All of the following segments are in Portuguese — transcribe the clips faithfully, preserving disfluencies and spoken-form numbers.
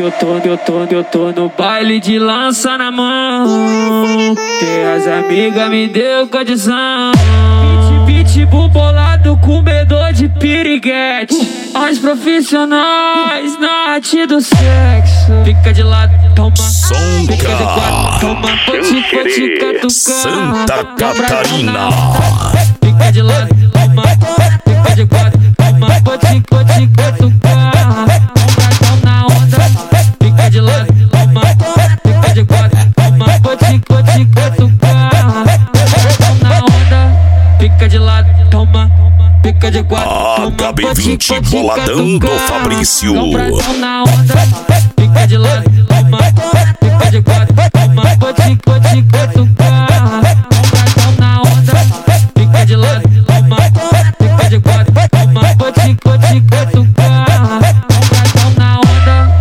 eu tô, eu tô, eu tô no baile de lança na mão. Que as amigas me deu condição. Pitbull bolado, comedor de piriguete. As profissionais na arte do sexo. Fica de lado, toma. Fica de quatro, toma. Pode, pode catucar. Santa Catarina. Fica de lado, toma. Fica de quatro, toma. Pode, pode catucar. Toma na onda. Fica de lado, toma. Fica de quatro, toma. Pode, pode catucar. Toma na onda. Fica de lado, toma. Fica de quatro, toma. H B vinte boladão do Fabrício. Na onda. Fica de lado, toma. Fica de quatro, toma. Pode, pode catucar. Toma na onda. Fica de lado, toma. Fica de quatro, toma. Pode, pode catucar. Toma na onda.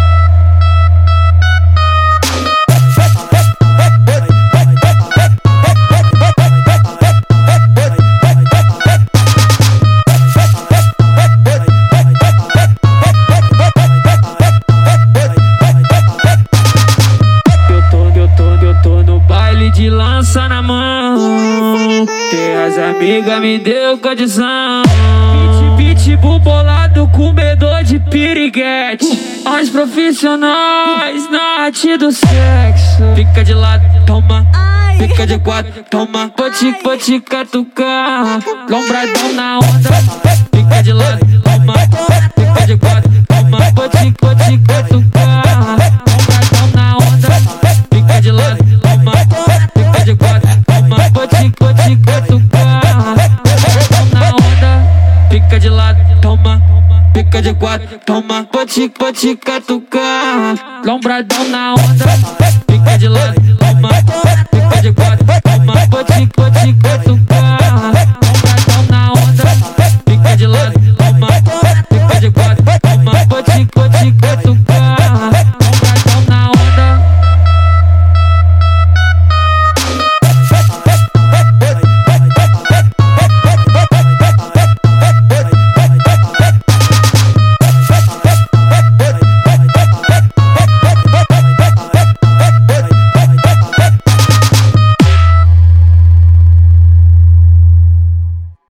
De lança na mão, que as amigas me deu condição. Pitbull bolado, comedor de piriguete. As profissionais na arte do sexo. Fica de lado, toma. Fica de quatro, toma. Pode, pode catucar. Lombradão na onda. Fica de lado, toma. Fica de quatro, toma. Pode, pode catucar. Lombradão na onda. Fica de lado, toma. Fica de quatro, toma. Pode, pode catucar. Na onda. Fica de lado, toma. Fica de quatro, toma. Pode, pode catucar. Lombradão na onda. Fica de lado, toma. Fica de quatro, toma. Pode, pode catucar.